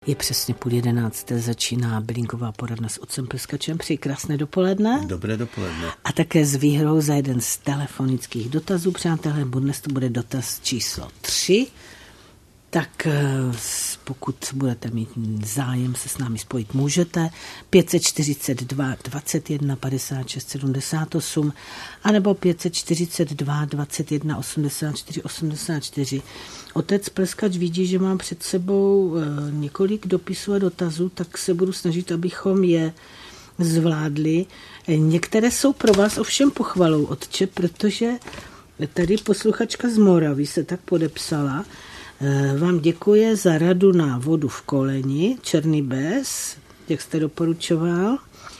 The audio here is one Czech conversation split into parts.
Je přesně 10:30, začíná bylinková poradna s otcem Pleskačem. Přeji krásné dopoledne. Dobré dopoledne. A také s výhrou za jeden z telefonických dotazů, přátelé. Dnes to bude dotaz číslo 3. Tak pokud budete mít zájem se s námi spojit, můžete. 542 21 56 78 anebo 542 21 84 84. Otec Pleskač vidí, že mám před sebou několik dopisů a dotazů, tak se budu snažit, abychom je zvládli. Některé jsou pro vás ovšem pochvalou, otče, protože tady posluchačka z Moravy se tak podepsala. Vám děkuje za radu na vodu v koleni, černý bez, jak jste doporučoval.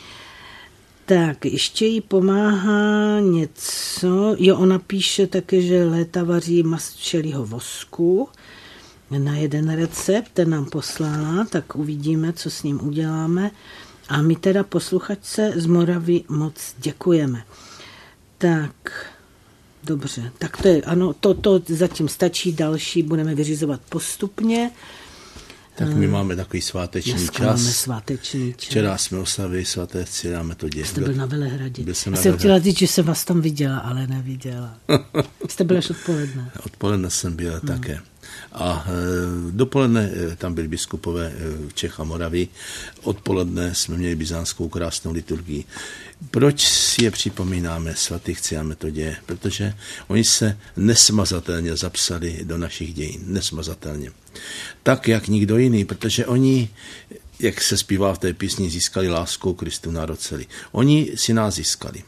Tak, ještě jí pomáhá něco. Jo, ona píše také, že léta vaří mast včelího vosku na jeden recept, ten nám poslala, tak uvidíme, co s ním uděláme. A my teda posluchačce z Moravy moc děkujeme. Tak, dobře, tak to je, ano, to zatím stačí, další budeme vyřizovat postupně. Tak my máme takový sváteční čas. Máme sváteční čas. Včera jsme oslavili svaté Cíle a Metodě. Jste byl na Velehradě. Já jsem chtěla říct, že jsem vás tam viděla, ale neviděla. Jste byl až odpoledne. Odpoledne jsem byl také. A dopoledne tam byli biskupové Čech a Moravy. Odpoledne jsme měli byzantskou krásnou liturgii. Proč si je připomínáme svatých Cíl a Metodě? Protože oni se nesmazatelně zapsali do našich dějin. Nesmazatelně. Tak, jak nikdo jiný, protože oni, jak se zpívá v té písni, získali láskou Kristu národ celý. Oni si nás získali.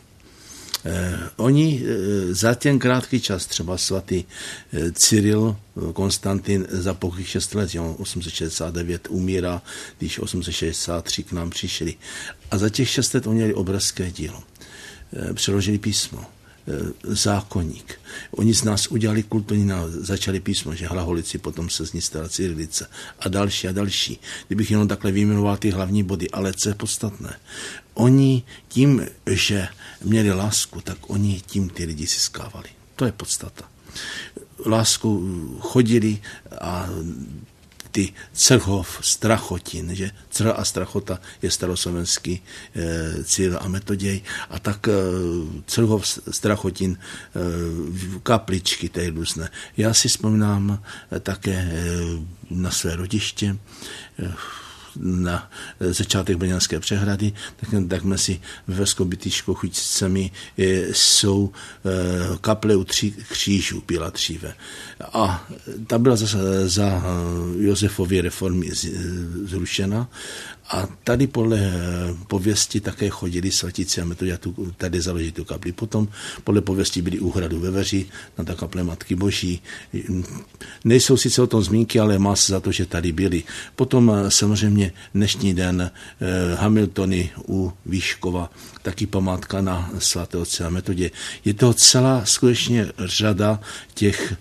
Oni za ten krátký čas, třeba svatý Cyril Konstantin za pouhých 6 let, 869 umírá, když 863 k nám přišli. A za těch 6 let oni měli obrovské dílo. Přeložili písmo, zákoník. Oni z nás udělali kulturní, začali písmo, že hlaholici, potom se z ní stala cyrilice a další a další. Kdybych jenom takhle vyjmenoval ty hlavní body, ale co je podstatné, oni tím, že měli lásku, tak oni tím ty lidi získávali. To je podstata. Láskou chodili a ty Crhov, Strachotin, že Crh a Strachota je staroslovenský Cíl a Metoděj, a tak Crhov, Strachotin, kapličky té různé. Já si vzpomínám také na své rodiště, na začátek Brněnské přehrady, tak mezi Veskobytyškou Chuticemi jsou kaple u 3 křížů, byla dříve. A ta byla za Josefovy reformy zrušena. A tady podle pověsti také chodili svatíci a Metoděj tady založit tu kapli. Potom podle pověsti byli u hradu ve Veři, na ta kaple Matky Boží. Nejsou sice o tom zmínky, ale má se za to, že tady byli. Potom samozřejmě dnešní den Hamiltony u Výškova, taky památka na svatého Cíla a Metodě. Je to celá skutečně řada těch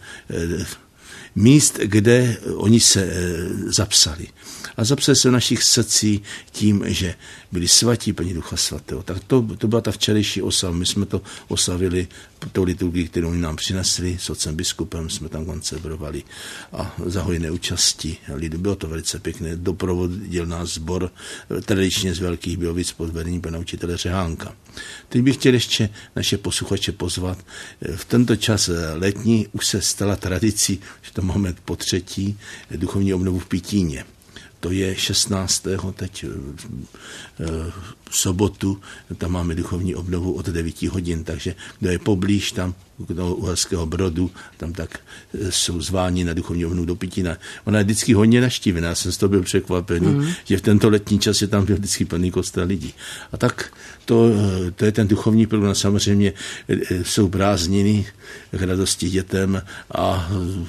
míst, kde oni se zapsali. A zapsali se v našich srdcí tím, že byli svatí, plní Ducha Svatého. Tak to byla ta včerejší oslav. My jsme to oslavili tou liturgii, kterou oni nám přinesli, s otcem biskupem jsme tam koncelebrovali a za hojné účasti lidu. Bylo to velice pěkné. Doprovodil nás sbor tradičně z Velkých Bílovic pod vedením pana učitele Řehánka. Teď bych chtěl ještě naše posluchače pozvat. V tento čas letní už se stala tradicí, že to máme po 3. duchovní obnovu v Pitíně. To je 16. teď v sobotu, tam máme duchovní obnovu od 9 hodin, takže kdo je poblíž tam, do Uherského Brodu, tam tak jsou zváni na duchovní obnovu do Pitína. Ona je vždycky hodně navštívená, já jsem z toho byl překvapený, že v tento letní čas je tam vždycky plný kostel lidí. A tak to je ten duchovní program, samozřejmě jsou prázdniny k radosti dětem a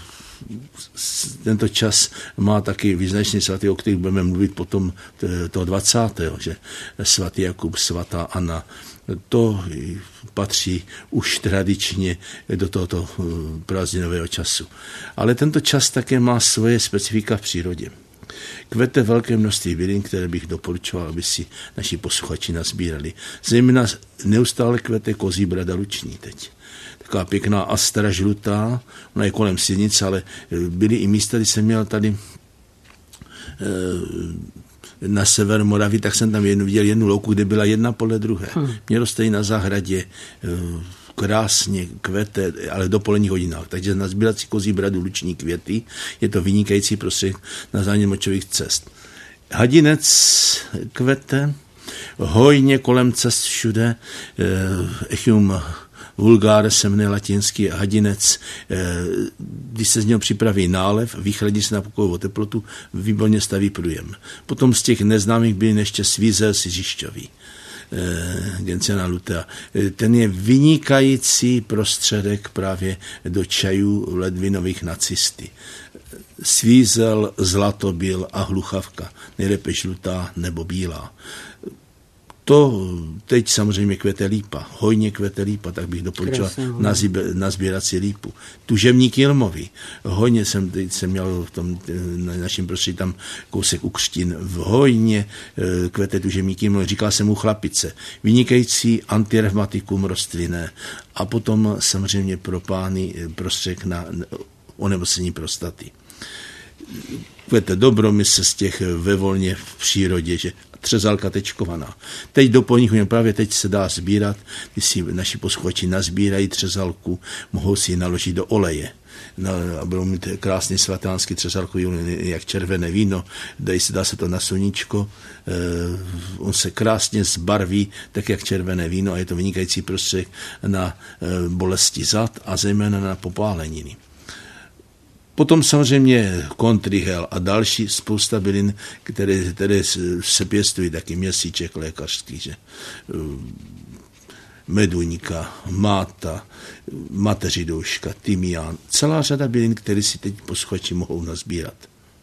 tento čas má taky význačný svatý, o kterých budeme mluvit potom toho 20. že svatý Jakub, svatá Anna. To patří už tradičně do tohoto prázdninového času. Ale tento čas také má svoje specifika v přírodě. Kvete velké množství bylin, které bych doporučoval, aby si naši posluchači nazbírali. Zejména neustále kvete kozí brada luční teď. Taková pěkná astra žlutá, ona je kolem silnice, ale byly i místa, kdy jsem měl tady na sever Moravy, tak jsem tam viděl jednu louku, kde byla jedna podle druhé. Mě roste na zahradě, krásně kvete, ale do poledních hodinách. Takže na sbírací kozí bradu luční květy je to vynikající prostředek na zánět močových cest. Hadinec kvete, hojně kolem cest všude, Echium vulgare se jmenuje latinský hadinec, když se z něho připraví nálev, vychladí se na pokojovou teplotu, výborně staví průjem. Potom z těch neznámých byly ještě svízel siřišťový, Gentiana lutea. Ten je vynikající prostředek právě do čajů ledvinových na cysty. Svízel, zlatobil a hluchavka, nejlépe žlutá nebo bílá. To teď samozřejmě kvete lípa, hojně kvete lípa, tak bych doporučoval na sběrací lípu. Tužebník jilmový, hojně jsem měl v tom na našem prostředí tam kousek u Křtin, v hojně kvete tužebník jilmový, říkal jsem mu chlapice, vynikající antirevmatikum rostlinné a potom samozřejmě pro pány prostředek na onemocnění prostaty. Kvete dobromysl z těch ve volně v přírodě, že třezalka tečkovaná. Teď do polních hodin, právě teď se dá sbírat, když si naši posluchači nazbírají třezalku, mohou si ji naložit do oleje. A budou mít krásný svatánský třezalkový olej, jak červené víno, dá se to na sluníčko, on se krásně zbarví, tak jak červené víno a je to vynikající prostředek na bolesti zad a zejména na popáleniny. Potom samozřejmě kontrihel a další spousta bylin, které se pěstují, taky měsíček lékařský, že meduňka, máta, mateřidouška, tymián, celá řada bylin, které si teď posluchači mohou nazbírat.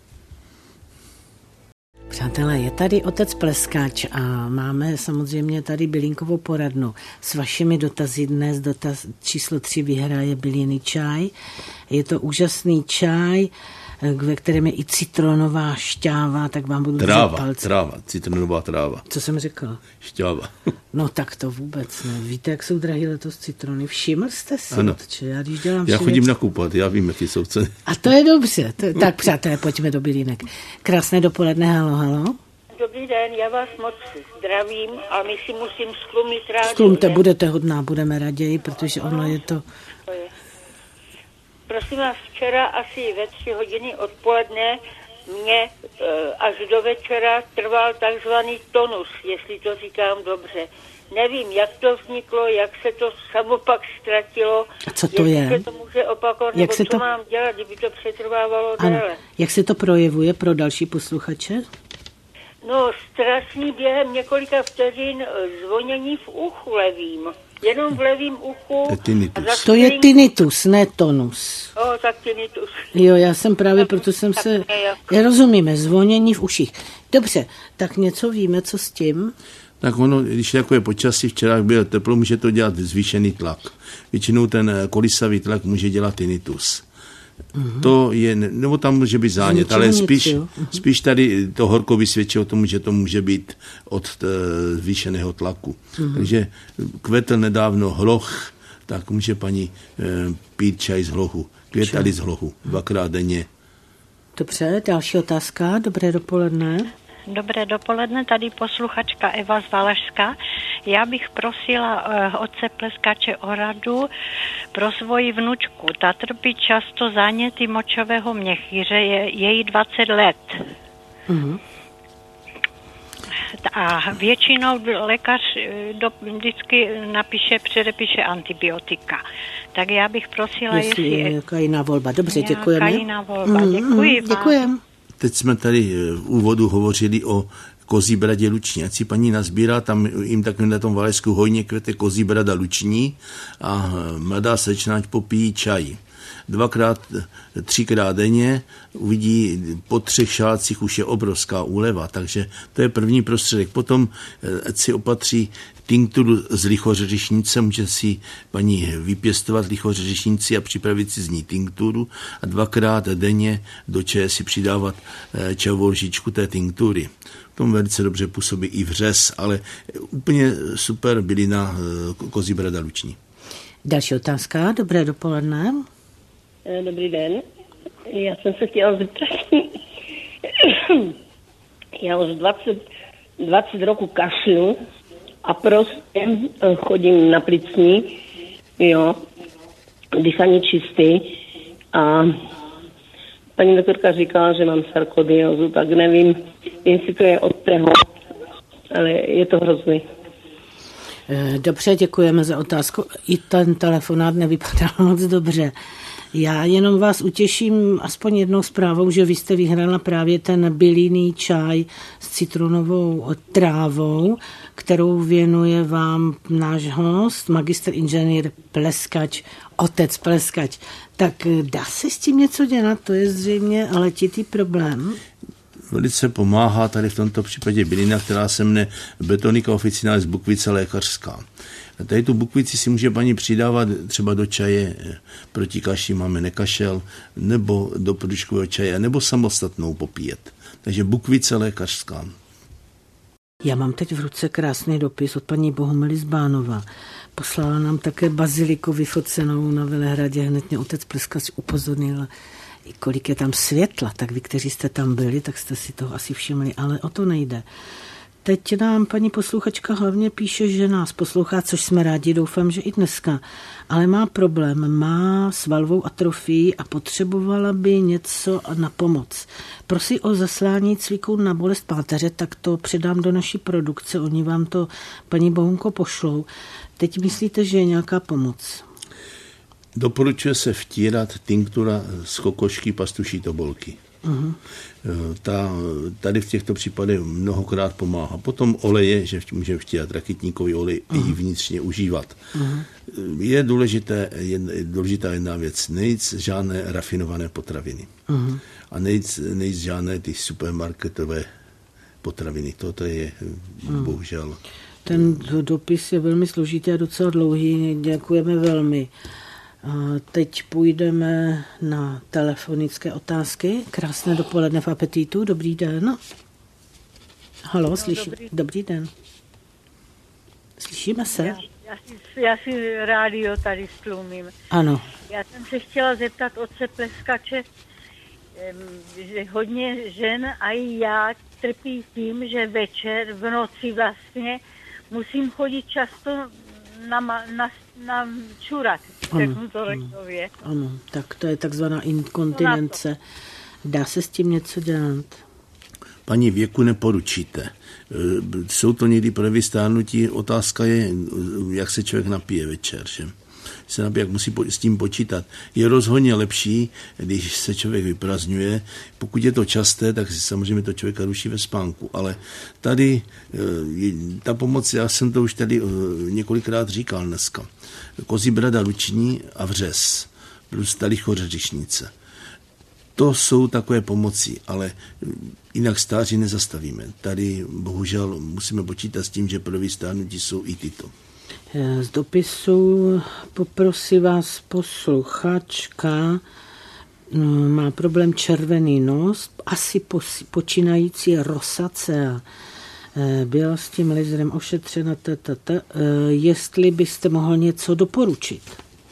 Přátelé, je tady otec Pleskáč a máme samozřejmě tady bylinkovou poradnu s vašimi dotazy. Dnes dotaz číslo 3 vyhraje bylinný čaj. Je to úžasný čaj, ve kterém je i citronová šťáva, tak vám budu držet palce. Tráva, citronová tráva. Co jsem řekl? Šťáva. No tak to vůbec ne. Víte, jak jsou drahý letos citrony? Všiml jste si? Ano. Já chodím nakoupat, já vím, jaký jsou ceny. A to je dobře. Tak přátelé, pojďme do bylinek. Krásné dopoledne, halo. Dobrý den, já vás moc zdravím a my si musím stlumit rádio. Stlumte, budete hodná, budeme raději, protože ono je to... Prosím vás, včera asi ve 3 hodiny odpoledne mě až do večera trval takzvaný tonus, jestli to říkám dobře. Nevím, jak to vzniklo, jak se to samopak ztratilo. A co to je? Se to může opakovat, nebo co mám dělat, kdyby to přetrvávalo déle. Jak se to projevuje pro další posluchače? No, strašný během několika vteřin zvonění v uchu levým. Jenom v levým uchu. To je tinnitus, ne tonus. Tak tinnitus. Jo, já jsem právě, proto jsem se... Rozumíme, zvonění v uších. Dobře, tak něco víme, co s tím? Tak ono, když takové počasí, včera bylo teplo, může to dělat zvýšený tlak. Většinou ten kolísavý tlak může dělat tinnitus. To je, nebo tam může být zánět, ale spíš tady to horko vysvědčí o tom, že to může být od zvýšeného tlaku. Takže kvetl nedávno hloch, tak může paní pít čaj z hlochu, květali z hlochu, 2krát denně. Dobře, další otázka, dobré dopoledne. Dobré dopoledne, tady posluchačka Eva z Valašska. Já bych prosila otce Pleskáče o radu pro svoji vnučku. Ta trpí často záněty močového měchýře, je jí 20 let. A většinou lékař vždycky předepíše antibiotika. Tak já bych prosila, jestli je jaká jiná volba. Dobře, děkujeme. Jaká jiná volba, děkuji vám. Děkujeme. Teď jsme tady v úvodu hovořili o kozí bradě luční. Ať si paní nazbírá, tam jim takovým na tom Valašsku hojně kvete kozí brada luční a mladá slečna ať popíjí čaj. 2krát, 3krát denně, uvidí po 3 šálcích už je obrovská úleva, takže to je první prostředek. Potom ať si opatří tinkturu z lichořeřišnice, může si paní vypěstovat lichořeřišnici a připravit si z ní tinkturu a 2krát denně do čaje si přidávat čajovou lžičku té tinktury. Tom velice dobře působí i vřes, ale úplně super bylina kozí brada luční. Další otázka, dobré dopoledne. Dobrý den. Já jsem se chtěla zeptat, Já už 20 roků kašlu a prostě chodím na plicní, jo, dýchání čistý a paní doktorka říkala, že mám sarkodiózu, tak nevím, jestli to je od toho, ale je to hrozný. Dobře, děkujeme za otázku. I ten telefonát nevypadal moc dobře. Já jenom vás utěším aspoň jednou zprávou, že vy jste vyhrála právě ten bylinný čaj s citronovou trávou, kterou věnuje vám náš host, magistr inženýr Pleskač, otec Pleskač. Tak dá se s tím něco dělat? To je zřejmě letitý problém. Velice pomáhá tady v tomto případě bylina, která se jmenuje Betonica officinalis bukvice lékařská. Tady tu bukvici si může paní přidávat třeba do čaje proti kaši, máme nekašel, nebo do poduškového čaje, nebo samostatnou popíjet. Takže bukvice lékařská. Já mám teď v ruce krásný dopis od paní Bohumily z Bánova. Poslala nám také baziliku vyfocenou na Velehradě. Hned mě otec Pleskač upozornil, kolik je tam světla, tak vy, kteří jste tam byli, tak jste si toho asi všimli, ale o to nejde. Teď nám paní posluchačka hlavně píše, že nás poslouchá, což jsme rádi, doufám, že i dneska, ale má problém, má svalovou atrofii a potřebovala by něco na pomoc. Prosí o zaslání cviků na bolest páteře, tak to předám do naší produkce, oni vám to, paní Bohunko, pošlou. Teď myslíte, že je nějaká pomoc? Doporučuje se vtírat tinktura z kokošky pastuší tobolky. Uh-huh. Tady v těchto případech mnohokrát pomáhá. Potom oleje, že můžeme vtírat rakitníkový olej i vnitřně užívat. Uh-huh. Je důležitá jedna věc. Nejc žádné rafinované potraviny. Uh-huh. A nejc žádné ty supermarketové potraviny. Toto je bohužel. Ten dopis je velmi složitý a docela dlouhý. Děkujeme velmi. A teď půjdeme na telefonické otázky. Krásné dopoledne v Apetitu. Dobrý den. Haló, slyším. Dobrý den. Slyšíme se? Já si rádio tady stlumím. Ano. Já jsem se chtěla zeptat otce Pleskače, že hodně žen a i já trpí tím, že večer, v noci vlastně, musím chodit často na čurat. Ano, tak to je takzvaná inkontinence. Dá se s tím něco dělat? Paní, věku neporučíte. Jsou to někdy projevy stárnutí. Otázka je, jak se člověk napije večer. Že? Se napije, jak musí s tím počítat. Je rozhodně lepší, když se člověk vyprazňuje. Pokud je to časté, tak samozřejmě to člověka ruší ve spánku. Ale tady ta pomoc, já jsem to už tady několikrát říkal dneska. Kozí brada ruční a vřes plus lichořeřišnice. To jsou takové pomoci, ale jinak stáří nezastavíme. Tady bohužel musíme počítat s tím, že projevy stárnutí jsou i tyto. Z dopisu poprosí vás posluchačka, má problém červený nos, asi počínající rosacea. Byla s tím laserem ošetřena, jestli byste mohl něco doporučit.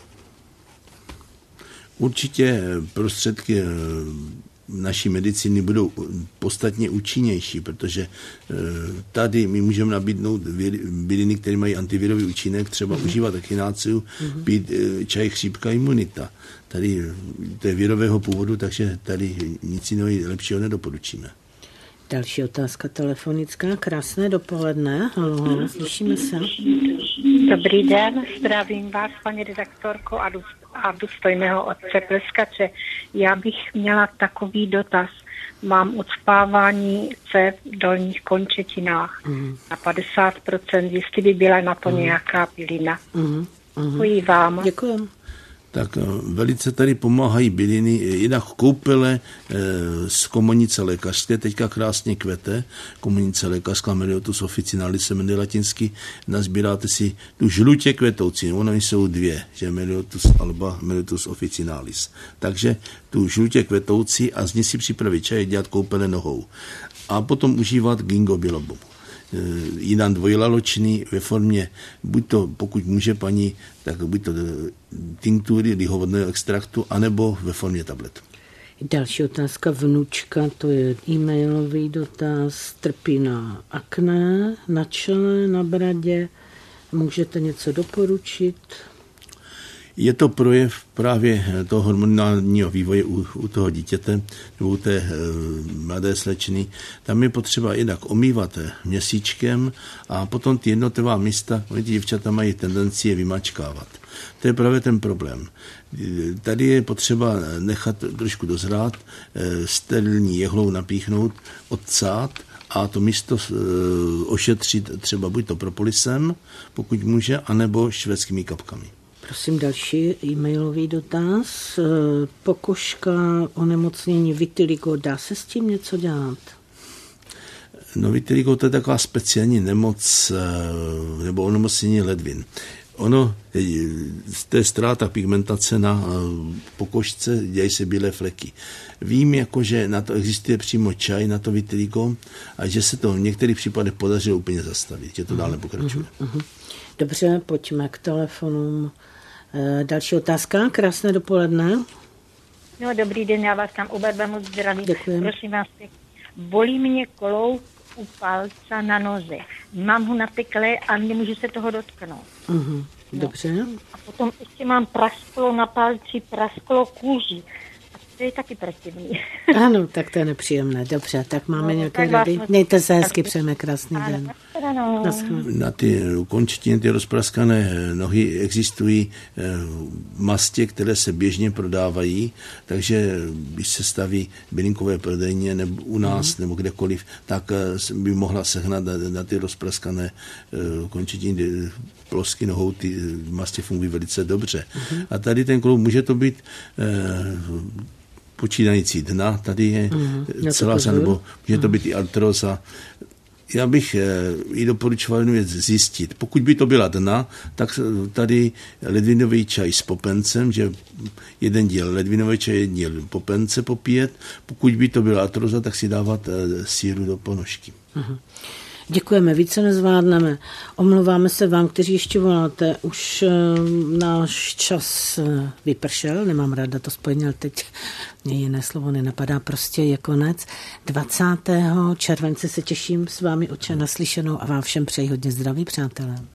Určitě prostředky naší medicíny budou podstatně účinnější, protože tady my můžeme nabídnout byliny, které mají antivirový účinek, třeba užívat echinaceu, pít čaj chřipka imunita. Tady to je virového původu, takže tady nic jiného lepšího nedoporučíme. Další otázka telefonická. Krásné dopoledne. Haló, slyšíme se. Dobrý den, zdravím vás, paní redaktorko a důstojného otce Pleskače. Já bych měla takový dotaz. Mám ucpávání cév v dolních končetinách na 50%, jestli by byla na to nějaká bylina. Děkuji vám. Děkuji. Tak velice tady pomáhají byliny, jinak koupele z komonice lékařské, teďka krásně kvete, komonice lékařská Meliotus officinalis se jmenuje latinsky, nazbíráte si tu žlutě kvetoucí, ono jsou dvě, že Meliotus alba, Meliotus officinalis. Takže tu žlutě kvetoucí a z ní si připravit čaj, dělat koupele nohou. A potom užívat ginkgo bilobu. Jinak dvojlaločný ve formě, buď to, pokud může paní, tak buď to tinktury lihovodného extraktu, anebo ve formě tablet. Další otázka, vnučka, to je e-mailový dotaz, trpí na akné, na čele, na bradě. Můžete něco doporučit? Je to projev právě toho hormonálního vývoje u toho dítěte nebo u té mladé slečny. Tam je potřeba jednak omývat měsíčkem a potom ty jednotlivá místa, ty děvčata mají tendenci je vymačkávat. To je právě ten problém. Tady je potřeba nechat trošku dozrát, sterilní jehlou napíchnout, odcát a to místo ošetřit třeba buď to propolisem, pokud může, anebo švédskými kapkami. Prosím, další e-mailový dotaz. Pokožka, onemocnění vitiligo, dá se s tím něco dělat? No vitiligo to je taková speciální nemoc nebo onemocnění ledvin. Ono, to je ztráta pigmentace na pokožce, dějí se bílé fleky. Vím, že na to existuje přímo čaj, na to vitiligo, a že se to v některých případech podařilo úplně zastavit, že to dál nepokračuje. Dobře, pojďme k telefonům. Další otázka, krásné dopoledne. No, dobrý den, já vás tam oba moc zdravím. Děkujem. Prosím vás, bolí mě kloub u palce na noze. Mám ho nateklé a nemůžu se toho dotknout. Dobře. A potom ještě mám prasklo na palci, prasklo kůži. A to je taky protivný. Ano, tak to je nepříjemné. Dobře, tak máme nějaké rady. Mějte se hezky, přejeme krásný den. Na ty končetiny, ty rozpraskané nohy existují mastě, které se běžně prodávají, takže když se staví bylinkové prodejně nebo u nás nebo kdekoliv, tak by mohla sehnat na ty rozpraskané končetiny plosky nohou, ty mastě fungují velice dobře. A tady ten kloub může to být počínající dna, tady je celá řada, nebo může to být i artroza. Já bych i doporučoval jednu věc zjistit. Pokud by to byla dna, tak tady ledvinový čaj s popencem, že jeden díl ledvinový čaj, jeden díl popence popíjet. Pokud by to byla artroza, tak si dávat síru do ponožky. Děkujeme, více nezvládneme. Omlouváme se vám, kteří ještě voláte. Už náš čas vypršel, nemám ráda to spojení, ale teď mě jiné slovo nenapadá, prostě je konec. 20. července se těším s vámi oče naslyšenou a vám všem přeji hodně zdraví, přátelé.